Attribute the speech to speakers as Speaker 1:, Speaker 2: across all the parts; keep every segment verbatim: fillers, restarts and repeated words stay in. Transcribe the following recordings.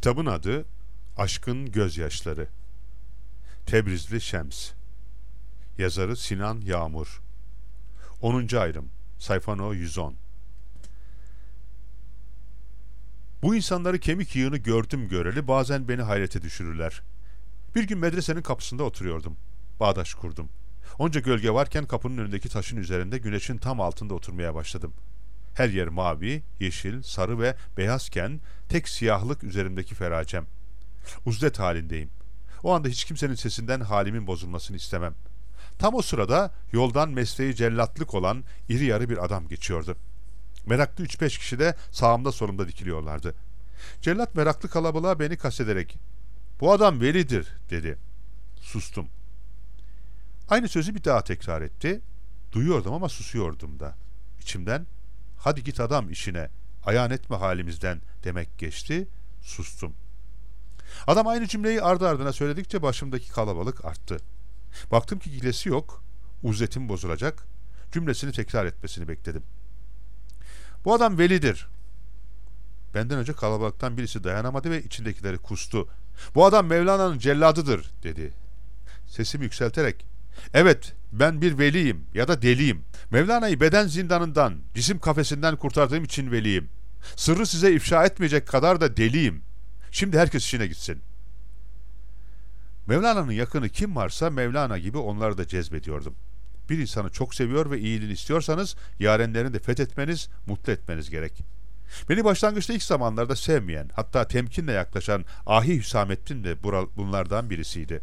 Speaker 1: Kitabın adı Aşkın Gözyaşları. Tebrizli Şems. Yazarı Sinan Yağmur. onuncu ayrım. Sayfa no yüz on. Bu insanları kemik yığını gördüm göreli bazen beni hayrete düşürürler. Bir gün medresenin kapısında oturuyordum. Bağdaş kurdum. Onca gölge varken kapının önündeki taşın üzerinde güneşin tam altında oturmaya başladım. Her yer mavi, yeşil, sarı ve beyazken tek siyahlık üzerimdeki feracem. Uzdet halindeyim. O anda hiç kimsenin sesinden halimin bozulmasını istemem. Tam o sırada yoldan mesleği cellatlık olan iri yarı bir adam geçiyordu. Meraklı üç beş kişi de sağımda solumda dikiliyorlardı. Cellat meraklı kalabalığa beni kastederek "Bu adam velidir" dedi. Sustum. Aynı sözü bir daha tekrar etti. Duyuyordum ama susuyordum da. İçimden "Hadi git adam işine, ayağın etme halimizden" demek geçti. Sustum. Adam aynı cümleyi ardı ardına söyledikçe başımdaki kalabalık arttı. Baktım ki gilesi yok, uzletim bozulacak, cümlesini tekrar etmesini bekledim. "Bu adam velidir." Benden önce kalabalıktan birisi dayanamadı ve içindekileri kustu. "Bu adam Mevlana'nın celladıdır" dedi. Sesimi yükselterek "Evet, ben bir veliyim ya da deliyim. Mevlana'yı beden zindanından, cisim kafesinden kurtardığım için veliyim. Sırrı size ifşa etmeyecek kadar da deliyim. Şimdi herkes işine gitsin." Mevlana'nın yakını kim varsa Mevlana gibi onları da cezbediyordum. Bir insanı çok seviyor ve iyiliğini istiyorsanız yarenlerini de fethetmeniz, mutlu etmeniz gerek. Beni başlangıçta ilk zamanlarda sevmeyen, hatta temkinle yaklaşan Ahi Hüsamettin de bunlardan birisiydi.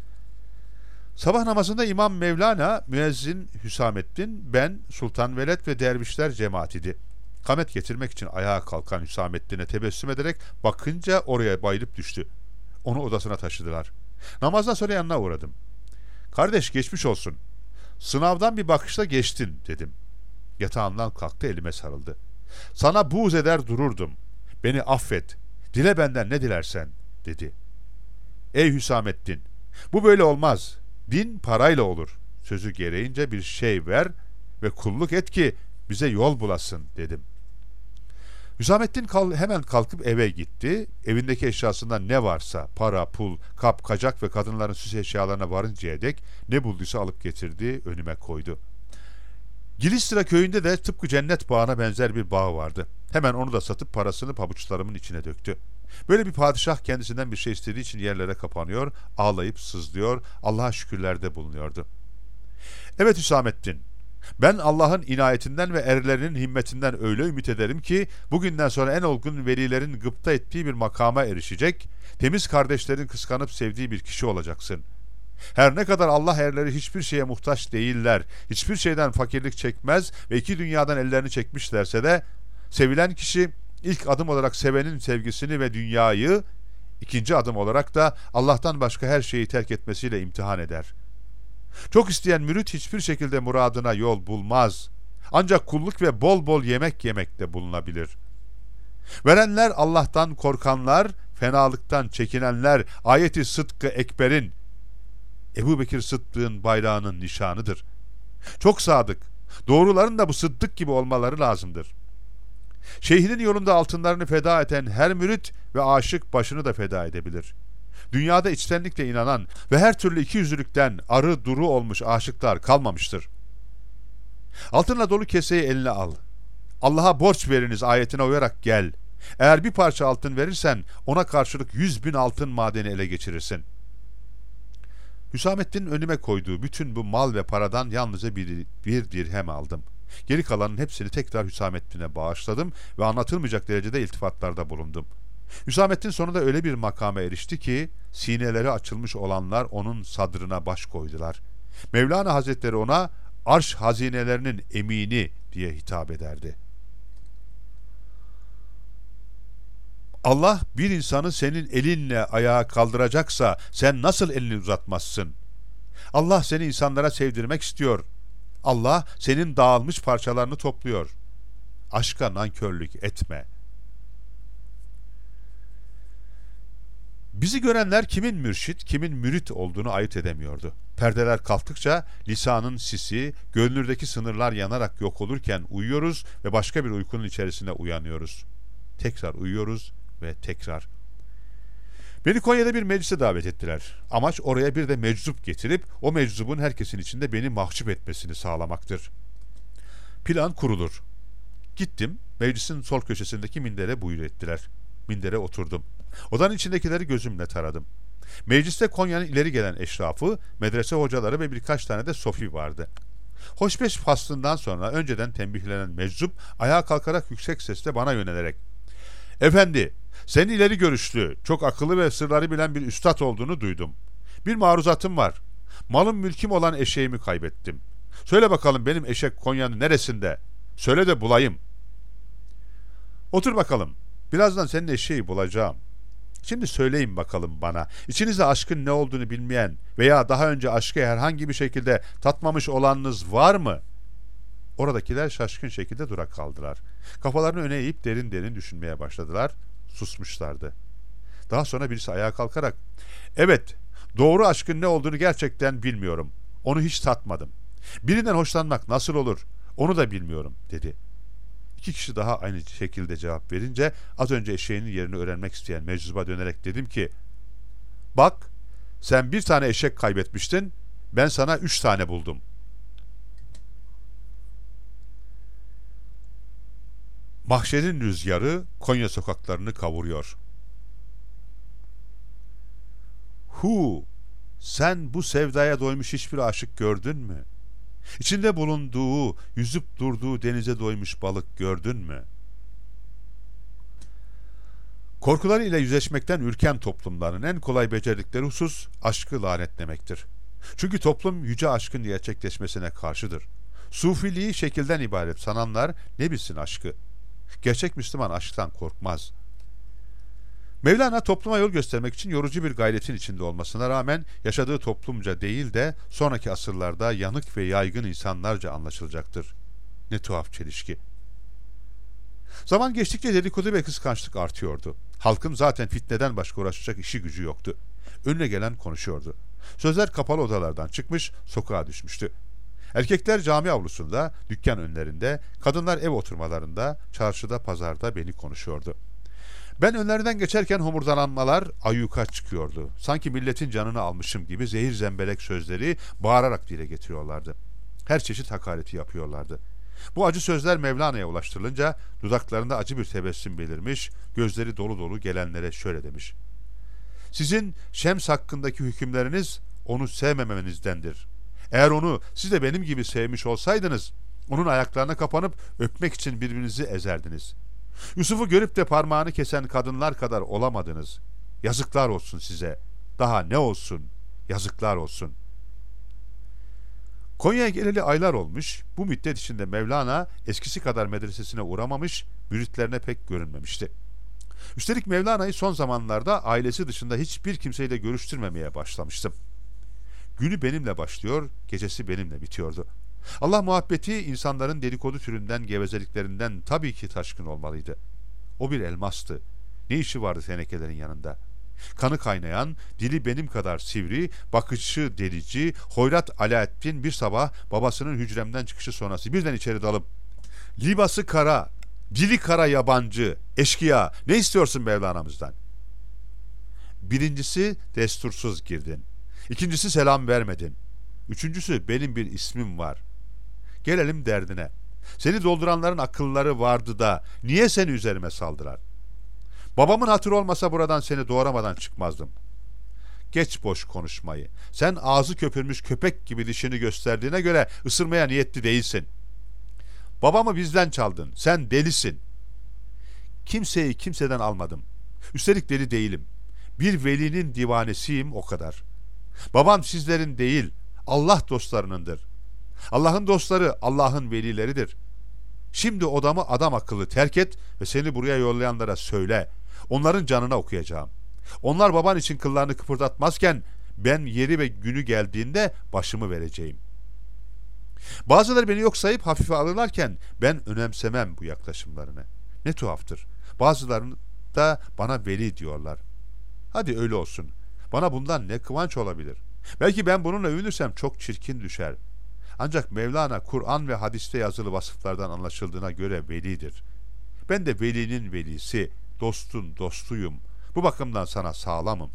Speaker 1: Sabah namazında İmam Mevlana, müezzin Hüsamettin, ben, Sultan Veled ve dervişler cemaat idi. Kamet getirmek için ayağa kalkan Hüsamettin'e tebessüm ederek bakınca oraya bayılıp düştü. Onu odasına taşıdılar. Namazdan sonra yanına uğradım. "Kardeş, geçmiş olsun. Sınavdan bir bakışla geçtin" dedim. Yatağımdan kalktı, elime sarıldı. "Sana buğz eder dururdum. Beni affet. Dile benden ne dilersen" dedi. "Ey Hüsamettin, bu böyle olmaz. Din parayla olur. Sözü gereğince bir şey ver ve kulluk et ki bize yol bulasın" dedim. Hüsamettin kal hemen kalkıp eve gitti. Evindeki eşyasından ne varsa, para, pul, kap, kacak ve kadınların süs eşyalarına varıncaya dek ne bulduysa alıp getirdi, önüme koydu. Gilistra köyünde de tıpkı cennet bağına benzer bir bağ vardı. Hemen onu da satıp parasını pabuçlarımın içine döktü. Böyle bir padişah kendisinden bir şey istediği için yerlere kapanıyor, ağlayıp sızlıyor, Allah'a şükürlerde bulunuyordu. "Evet Hüsamettin, ben Allah'ın inayetinden ve erlerinin himmetinden öyle ümit ederim ki bugünden sonra en olgun velilerin gıpta ettiği bir makama erişecek, temiz kardeşlerin kıskanıp sevdiği bir kişi olacaksın. Her ne kadar Allah erleri hiçbir şeye muhtaç değiller, hiçbir şeyden fakirlik çekmez ve iki dünyadan ellerini çekmişlerse de sevilen kişi ilk adım olarak sevenin sevgisini ve dünyayı, ikinci adım olarak da Allah'tan başka her şeyi terk etmesiyle imtihan eder. Çok isteyen mürit hiçbir şekilde muradına yol bulmaz. Ancak kulluk ve bol bol yemek yemekte bulunabilir. Verenler Allah'tan korkanlar, fenalıktan çekinenler, ayeti sıdkı ekberin, Ebu Bekir Sıddık'ın bayrağının nişanıdır. Çok sadık, doğruların da bu Sıddık gibi olmaları lazımdır. Şeyhinin yolunda altınlarını feda eden her mürit ve aşık başını da feda edebilir. Dünyada içtenlikle inanan ve her türlü ikiyüzlülükten arı duru olmuş aşıklar kalmamıştır. Altınla dolu keseyi eline al. Allah'a borç veriniz ayetine uyarak gel. Eğer bir parça altın verirsen ona karşılık yüz bin altın madeni ele geçirirsin." Hüsamettin'in önüme koyduğu bütün bu mal ve paradan yalnızca bir, bir dirhem aldım. Geri kalanın hepsini tekrar Hüsamettin'e bağışladım ve anlatılmayacak derecede iltifatlarda bulundum. Hüsamettin sonunda öyle bir makama erişti ki sineleri açılmış olanlar onun sadrına baş koydular. Mevlana Hazretleri ona arş hazinelerinin emini diye hitap ederdi. Allah bir insanı senin elinle ayağa kaldıracaksa sen nasıl elini uzatmazsın? Allah seni insanlara sevdirmek istiyor. Allah senin dağılmış parçalarını topluyor. Aşka nankörlük etme. Bizi görenler kimin mürşit, kimin mürit olduğunu ayırt edemiyordu. Perdeler kalktıkça lisanın sisi, gönlürdeki sınırlar yanarak yok olurken uyuyoruz ve başka bir uykunun içerisine uyanıyoruz. Tekrar uyuyoruz ve tekrar. Beni Konya'da bir meclise davet ettiler. Amaç oraya bir de meczup getirip o meczubun herkesin içinde beni mahcup etmesini sağlamaktır. Plan kurulur. Gittim, meclisin sol köşesindeki mindere buyur ettiler. Mindere oturdum. Odanın içindekileri gözümle taradım. Mecliste Konya'nın ileri gelen eşrafı, medrese hocaları ve birkaç tane de sofi vardı. Hoşbeş faslından sonra önceden tembihlenen meczup ayağa kalkarak yüksek sesle bana yönelerek "Efendi, senin ileri görüşlü, çok akıllı ve sırları bilen bir üstad olduğunu duydum. Bir maruzatım var. Malım mülküm olan eşeğimi kaybettim. Söyle bakalım benim eşek Konya'nın neresinde? Söyle de bulayım." "Otur bakalım. Birazdan senin eşeği bulacağım. Şimdi söyleyin bakalım bana, İçinizde aşkın ne olduğunu bilmeyen veya daha önce aşkı herhangi bir şekilde tatmamış olanınız var mı?" Oradakiler şaşkın şekilde durak kaldılar. Kafalarını öne eğip derin derin düşünmeye başladılar. Susmuşlardı. Daha sonra birisi ayağa kalkarak "Evet, doğru aşkın ne olduğunu gerçekten bilmiyorum. Onu hiç tatmadım. Birinden hoşlanmak nasıl olur, onu da bilmiyorum," dedi. İki kişi daha aynı şekilde cevap verince az önce eşeğinin yerini öğrenmek isteyen meczuba dönerek dedim ki "Bak, sen bir tane eşek kaybetmiştin, ben sana üç tane buldum." Mahşerin rüzgarı Konya sokaklarını kavuruyor. Hu, sen bu sevdaya doymuş hiçbir aşık gördün mü? İçinde bulunduğu, yüzüp durduğu denize doymuş balık gördün mü? Korkuları ile yüzleşmekten ürken toplumların en kolay becerdikleri husus aşkı lanetlemektir. Çünkü toplum yüce aşkın gerçekleşmesine karşıdır. Sufiliği şekilden ibaret sananlar ne bilsin aşkı? Gerçek Müslüman aşktan korkmaz. Mevlana topluma yol göstermek için yorucu bir gayretin içinde olmasına rağmen yaşadığı toplumca değil de sonraki asırlarda yanık ve yaygın insanlarca anlaşılacaktır. Ne tuhaf çelişki. Zaman geçtikçe dedikodu ve kıskançlık artıyordu. Halkın zaten fitneden başka uğraşacak işi gücü yoktu. Önüne gelen konuşuyordu. Sözler kapalı odalardan çıkmış, sokağa düşmüştü. Erkekler cami avlusunda, dükkan önlerinde, kadınlar ev oturmalarında, çarşıda, pazarda beni konuşuyordu. Ben önlerinden geçerken homurdananmalar ayyuka çıkıyordu. Sanki milletin canını almışım gibi zehir zembelek sözleri bağırarak dile getiriyorlardı. Her çeşit hakareti yapıyorlardı. Bu acı sözler Mevlana'ya ulaştırılınca dudaklarında acı bir tebessüm belirmiş, gözleri dolu dolu gelenlere şöyle demiş: "Sizin Şems hakkındaki hükümleriniz onu sevmemenizdendir. Eğer onu siz de benim gibi sevmiş olsaydınız, onun ayaklarına kapanıp öpmek için birbirinizi ezerdiniz. Yusuf'u görüp de parmağını kesen kadınlar kadar olamadınız. Yazıklar olsun size. Daha ne olsun? Yazıklar olsun." Konya'ya geleli aylar olmuş, bu müddet içinde Mevlana eskisi kadar medresesine uğramamış, müritlerine pek görünmemişti. Üstelik Mevlana'yı son zamanlarda ailesi dışında hiçbir kimseyle görüştürmemeye başlamıştım. Günü benimle başlıyor, gecesi benimle bitiyordu. Allah muhabbeti insanların dedikodu türünden, gevezeliklerinden tabii ki taşkın olmalıydı. O bir elmastı. Ne işi vardı tenekelerin yanında? Kanı kaynayan, dili benim kadar sivri, bakışı delici, hoyrat Alaaddin bir sabah babasının hücremden çıkışı sonrası birden içeri dalıp "Libası kara, dili kara yabancı, eşkıya, ne istiyorsun Mevlana'mızdan?" Birincisi destursuz girdin. İkincisi selam vermedin. Üçüncüsü benim bir ismim var. Gelelim derdine. Seni dolduranların akılları vardı da niye seni üzerime saldılar? Babamın hatırı olmasa buradan seni doğramadan çıkmazdım. Geç boş konuşmayı. Sen ağzı köpürmüş köpek gibi dişini gösterdiğine göre ısırmaya niyetli değilsin. Babamı bizden çaldın. Sen delisin. Kimseyi kimseden almadım. Üstelik deli değilim. Bir velinin divanesiyim o kadar. Babam sizlerin değil, Allah dostlarınındır. Allah'ın dostları Allah'ın velileridir. Şimdi odamı adam akıllı terk et ve seni buraya yollayanlara söyle. Onların canına okuyacağım. Onlar baban için kıllarını kıpırdatmazken ben yeri ve günü geldiğinde başımı vereceğim. Bazıları beni yok sayıp hafife alırlarken ben önemsemem bu yaklaşımlarını. Ne tuhaftır. Bazılarını da bana veli diyorlar. Hadi öyle olsun. Bana bundan ne kıvanç olabilir? Belki ben bununla övünürsem çok çirkin düşer. Ancak Mevlana Kur'an ve hadiste yazılı vasıflardan anlaşıldığına göre velidir. Ben de velinin velisi, dostun dostuyum. Bu bakımdan sana sağlamım.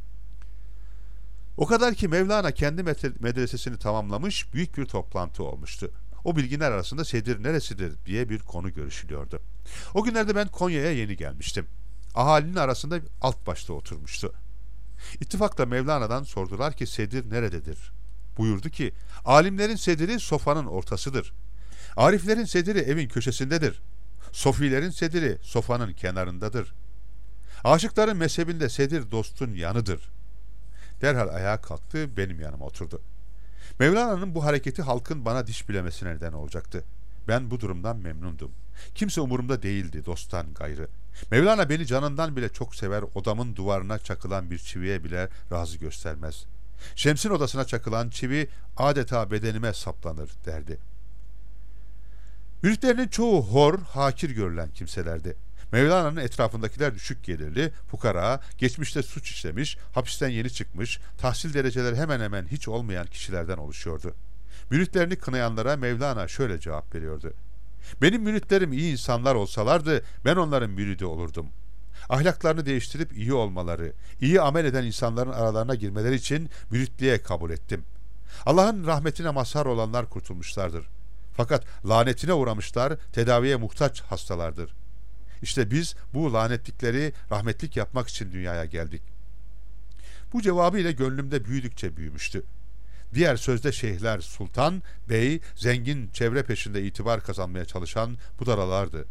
Speaker 1: O kadar ki Mevlana kendi medresesini tamamlamış, büyük bir toplantı olmuştu. O bilginler arasında Sedir neresidir diye bir konu görüşülüyordu. O günlerde ben Konya'ya yeni gelmiştim. Ahalinin arasında alt başta oturmuştu. İttifakla Mevlana'dan sordular ki Sedir nerededir? Buyurdu ki alimlerin sediri sofanın ortasıdır. Ariflerin sediri evin köşesindedir. Sofilerin sediri sofanın kenarındadır. Aşıkların mezhebinde sedir dostun yanıdır. Derhal ayağa kalktı, benim yanıma oturdu. Mevlana'nın bu hareketi halkın bana diş bilemesine neden olacaktı. Ben bu durumdan memnundum. Kimse umurumda değildi dosttan gayrı. Mevlana beni canından bile çok sever, odamın duvarına çakılan bir çiviye bile razı göstermez. Şems'in odasına çakılan çivi adeta bedenime saplanır derdi. Müritlerinin çoğu hor, hakir görülen kimselerdi. Mevlana'nın etrafındakiler düşük gelirli, fukara, geçmişte suç işlemiş, hapisten yeni çıkmış, tahsil dereceleri hemen hemen hiç olmayan kişilerden oluşuyordu. Müritlerini kınayanlara Mevlana şöyle cevap veriyordu. Benim müritlerim iyi insanlar olsalardı ben onların müridi olurdum. Ahlaklarını değiştirip iyi olmaları, iyi amel eden insanların aralarına girmeleri için müritliğe kabul ettim. Allah'ın rahmetine mazhar olanlar kurtulmuşlardır. Fakat lanetine uğramışlar, tedaviye muhtaç hastalardır. İşte biz bu lanetlikleri rahmetlik yapmak için dünyaya geldik. Bu cevabı ile gönlümde büyüdükçe büyümüştü. Diğer sözde şeyhler sultan, bey, zengin çevre peşinde itibar kazanmaya çalışan budalalardı.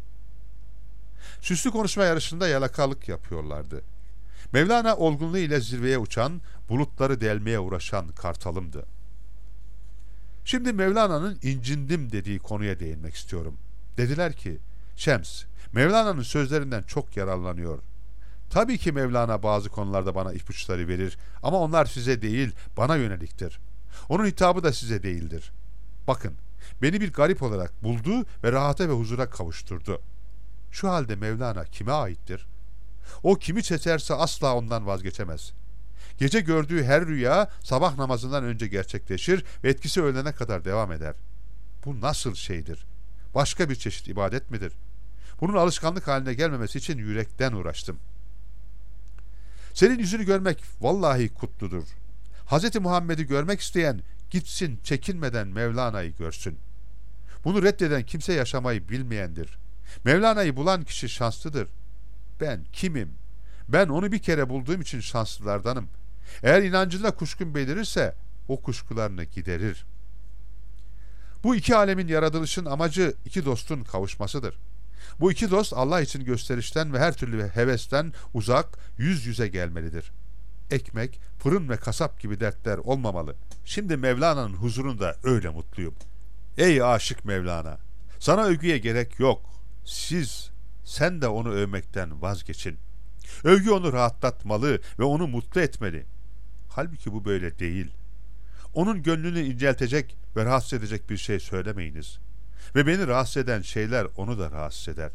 Speaker 1: Süslü konuşma yarışında yalakalık yapıyorlardı. Mevlana olgunluğu ile zirveye uçan, bulutları delmeye uğraşan kartalımdı. Şimdi Mevlana'nın incindim dediği konuya değinmek istiyorum. Dediler ki, Şems, Mevlana'nın sözlerinden çok yararlanıyor. Tabii ki Mevlana bazı konularda bana ipuçları verir ama onlar size değil, bana yöneliktir. Onun hitabı da size değildir. Bakın, beni bir garip olarak buldu ve rahata ve huzura kavuşturdu. Şu halde Mevlana kime aittir? O kimi seçerse asla ondan vazgeçemez. Gece gördüğü her rüya sabah namazından önce gerçekleşir ve etkisi öğlene kadar devam eder. Bu nasıl şeydir? Başka bir çeşit ibadet midir? Bunun alışkanlık haline gelmemesi için yürekten uğraştım. Senin yüzünü görmek vallahi kutludur. Hz. Muhammed'i görmek isteyen gitsin çekinmeden Mevlana'yı görsün. Bunu reddeden kimse yaşamayı bilmeyendir. Mevlana'yı bulan kişi şanslıdır. Ben kimim? Ben onu bir kere bulduğum için şanslılardanım. Eğer inancında kuşkun belirirse o kuşkularını giderir. Bu iki alemin yaratılışın amacı iki dostun kavuşmasıdır. Bu iki dost Allah için gösterişten ve her türlü hevesten uzak, yüz yüze gelmelidir. Ekmek, fırın ve kasap gibi dertler olmamalı. Şimdi Mevlana'nın huzurunda öyle mutluyum. Ey aşık Mevlana! Sana övgüye gerek yok. Siz, sen de onu övmekten vazgeçin. Övgü onu rahatlatmalı ve onu mutlu etmeli. Halbuki bu böyle değil. Onun gönlünü inceltecek ve rahatsız edecek bir şey söylemeyiniz. Ve beni rahatsız eden şeyler onu da rahatsız eder.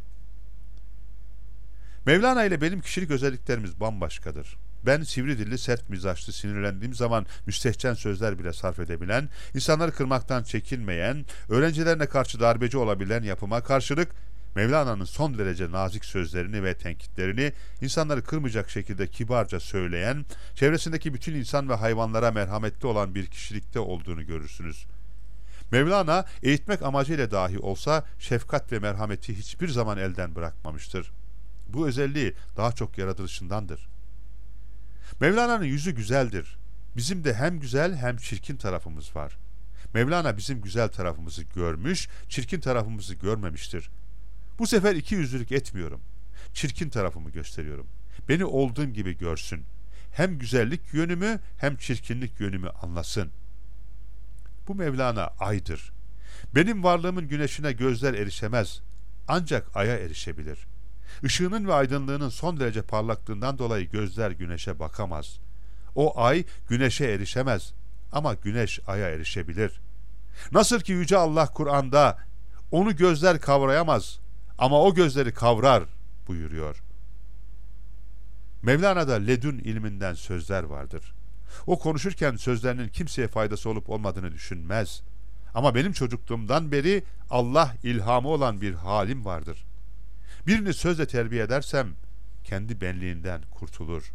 Speaker 1: Mevlana ile benim kişilik özelliklerimiz bambaşkadır. Ben sivri dilli, sert mizaçlı, sinirlendiğim zaman müstehcen sözler bile sarf edebilen, insanları kırmaktan çekinmeyen, öğrencilerine karşı darbeci olabilen yapıma karşılık, Mevlana'nın son derece nazik sözlerini ve tenkitlerini insanları kırmayacak şekilde kibarca söyleyen, çevresindeki bütün insan ve hayvanlara merhametli olan bir kişilikte olduğunu görürsünüz. Mevlana eğitmek amacıyla dahi olsa şefkat ve merhameti hiçbir zaman elden bırakmamıştır. Bu özelliği daha çok yaratılışındandır. Mevlana'nın yüzü güzeldir. Bizim de hem güzel hem çirkin tarafımız var. Mevlana bizim güzel tarafımızı görmüş, çirkin tarafımızı görmemiştir. Bu sefer iki yüzlülük etmiyorum. Çirkin tarafımı gösteriyorum. Beni olduğum gibi görsün. Hem güzellik yönümü hem çirkinlik yönümü anlasın. Bu Mevlana aydır. Benim varlığımın güneşine gözler erişemez. Ancak aya erişebilir. Işığının ve aydınlığının son derece parlaklığından dolayı gözler güneşe bakamaz. O ay güneşe erişemez. Ama güneş aya erişebilir. Nasıl ki Yüce Allah Kur'an'da onu gözler kavrayamaz ama o gözleri kavrar buyuruyor. Mevlana'da ledün ilminden sözler vardır. O konuşurken sözlerinin kimseye faydası olup olmadığını düşünmez. Ama benim çocukluğumdan beri Allah ilhamı olan bir halim vardır. Birini sözle terbiye edersem kendi benliğinden kurtulur.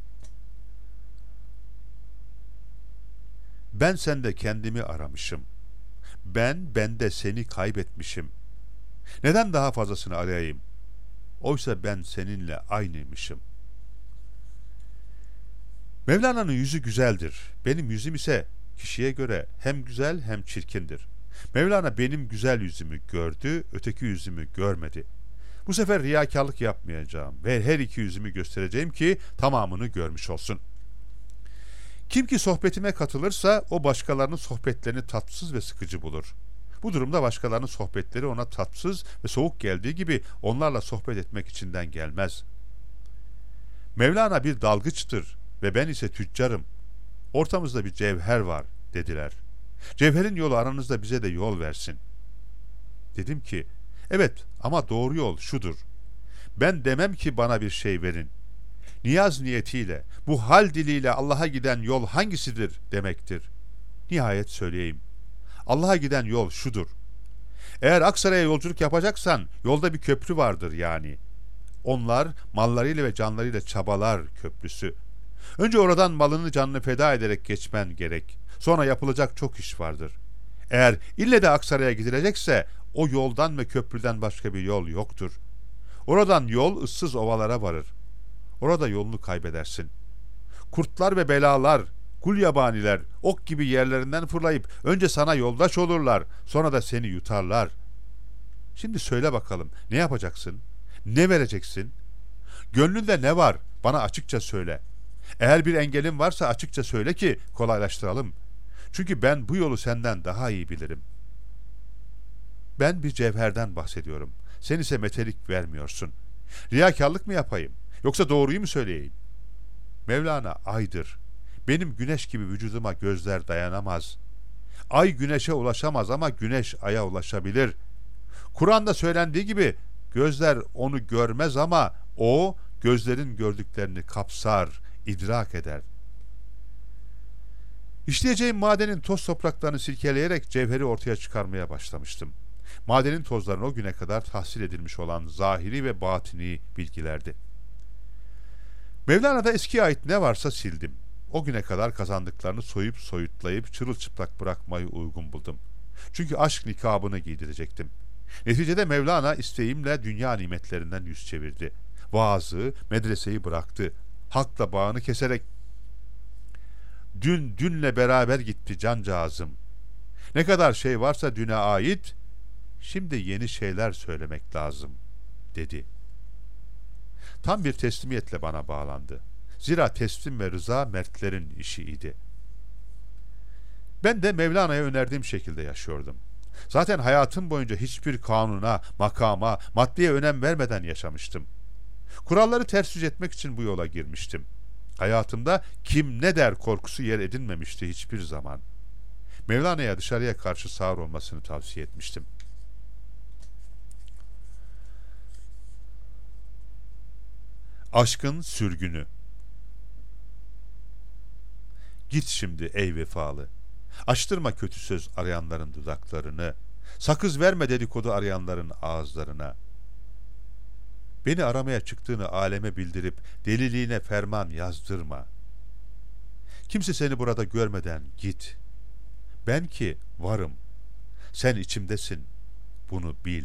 Speaker 1: Ben sende kendimi aramışım. Ben bende seni kaybetmişim. Neden daha fazlasını arayayım? Oysa ben seninle aynıymışım. Mevlana'nın yüzü güzeldir. Benim yüzüm ise kişiye göre hem güzel hem çirkindir. Mevlana benim güzel yüzümü gördü, öteki yüzümü görmedi. Bu sefer riyakarlık yapmayacağım ve her iki yüzümü göstereceğim ki tamamını görmüş olsun. Kim ki sohbetime katılırsa o başkalarının sohbetlerini tatsız ve sıkıcı bulur. Bu durumda başkalarının sohbetleri ona tatsız ve soğuk geldiği gibi onlarla sohbet etmek içinden gelmez. Mevlana bir dalgıçtır ve ben ise tüccarım. Ortamızda bir cevher var dediler. Cevherin yolu aranızda bize de yol versin. Dedim ki, evet ama doğru yol şudur. Ben demem ki bana bir şey verin. Niyaz niyetiyle, bu hal diliyle Allah'a giden yol hangisidir demektir. Nihayet söyleyeyim. Allah'a giden yol şudur. Eğer Aksaray'a yolculuk yapacaksan yolda bir köprü vardır yani. Onlar mallarıyla ve canlarıyla çabalar köprüsü. Önce oradan malını canını feda ederek geçmen gerek. Sonra yapılacak çok iş vardır. Eğer ille de Aksaray'a gidilecekse o yoldan ve köprüden başka bir yol yoktur. Oradan yol ıssız ovalara varır. Orada yolunu kaybedersin. Kurtlar ve belalar, kul yabaniler ok gibi yerlerinden fırlayıp önce sana yoldaş olurlar, sonra da seni yutarlar. Şimdi söyle bakalım, ne yapacaksın? Ne vereceksin? Gönlünde ne var? Bana açıkça söyle. Eğer bir engelin varsa açıkça söyle ki kolaylaştıralım. Çünkü ben bu yolu senden daha iyi bilirim. Ben bir cevherden bahsediyorum. Sen ise metelik vermiyorsun. Riyakarlık mı yapayım? Yoksa doğruyu mu söyleyeyim? Mevlana aydır. Benim güneş gibi vücuduma gözler dayanamaz. Ay güneşe ulaşamaz ama güneş aya ulaşabilir. Kur'an'da söylendiği gibi gözler onu görmez ama o gözlerin gördüklerini kapsar, idrak eder. İşleyeceğim madenin toz topraklarını silkeleyerek cevheri ortaya çıkarmaya başlamıştım. Madenin tozlarını o güne kadar tahsil edilmiş olan zahiri ve batini bilgilerdi. Mevlana'da eskiye ait ne varsa sildim. O güne kadar kazandıklarını soyup soyutlayıp çırılçıplak bırakmayı uygun buldum. Çünkü aşk nikabını giydirecektim. Neticede Mevlana isteğimle dünya nimetlerinden yüz çevirdi. Vaazı, medreseyi bıraktı. Hakla bağını keserek dün dünle beraber gitti cancağızım. Ne kadar şey varsa düne ait, şimdi yeni şeyler söylemek lazım, dedi. Tam bir teslimiyetle bana bağlandı. Zira teslim ve rıza mertlerin işi idi. Ben de Mevlana'ya önerdiğim şekilde yaşıyordum. Zaten hayatım boyunca hiçbir kanuna, makama, maddeye önem vermeden yaşamıştım. Kuralları ters yüz etmek için bu yola girmiştim. Hayatımda kim ne der korkusu yer edinmemişti hiçbir zaman. Mevlana'ya dışarıya karşı sağır olmasını tavsiye etmiştim. Aşkın sürgünü. Git şimdi ey vefalı. Açtırma kötü söz arayanların dudaklarını. Sakız verme dedikodu arayanların ağızlarına. Beni aramaya çıktığını aleme bildirip deliliğine ferman yazdırma. Kimse seni burada görmeden git. Ben ki varım. Sen içimdesin. Bunu bil.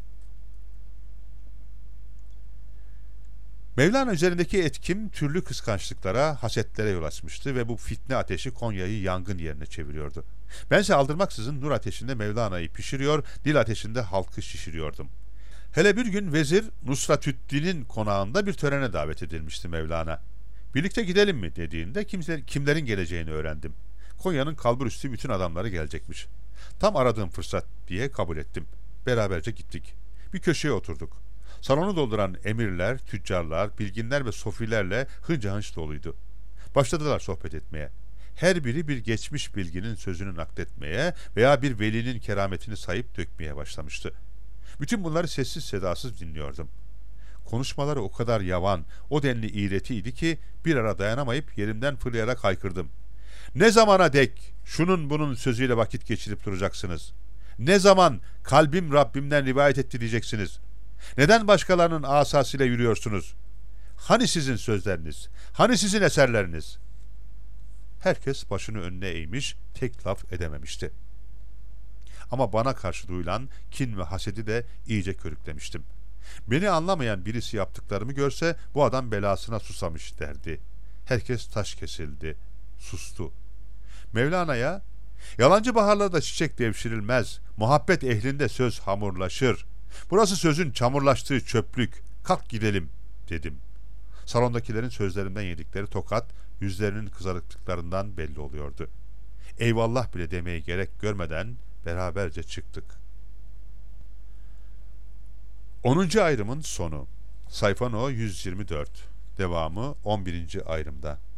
Speaker 1: Mevlana üzerindeki etkim türlü kıskançlıklara, hasetlere yol açmıştı ve bu fitne ateşi Konya'yı yangın yerine çeviriyordu. Bense aldırmaksızın nur ateşinde Mevlana'yı pişiriyor, dil ateşinde halkı şişiriyordum. Hele bir gün vezir Nusratüddin'in konağında bir törene davet edilmişti Mevlana. Birlikte gidelim mi dediğinde kimse, kimlerin geleceğini öğrendim. Konya'nın kalburüstü bütün adamları gelecekmiş. Tam aradığım fırsat diye kabul ettim. Beraberce gittik. Bir köşeye oturduk. Salonu dolduran emirler, tüccarlar, bilginler ve sofilerle hınca hınç doluydu. Başladılar sohbet etmeye. Her biri bir geçmiş bilginin sözünü nakletmeye veya bir velinin kerametini sayıp dökmeye başlamıştı. Bütün bunları sessiz sedasız dinliyordum. Konuşmaları o kadar yavan, o denli iğretiydi ki bir ara dayanamayıp yerimden fırlayarak haykırdım. Ne zamana dek şunun bunun sözüyle vakit geçirip duracaksınız? Ne zaman kalbim Rabbimden rivayet etti diyeceksiniz? Neden başkalarının asasıyla yürüyorsunuz? Hani sizin sözleriniz? Hani sizin eserleriniz? Herkes başını önüne eğmiş, tek laf edememişti. Ama bana karşı duyulan kin ve hasedi de iyice körüklemiştim. Beni anlamayan birisi yaptıklarımı görse bu adam belasına susamış derdi. Herkes taş kesildi, sustu. Mevlana'ya, yalancı baharlarda çiçek devşirilmez, muhabbet ehlinde söz hamurlaşır. Burası sözün çamurlaştığı çöplük, kalk gidelim dedim. Salondakilerin sözlerimden yedikleri tokat, yüzlerinin kızarıklıklarından belli oluyordu. Eyvallah bile demeye gerek görmeden beraberce çıktık. onuncu ayrımın sonu. Sayfa no yüz yirmi dört. Devamı on birinci ayrımda.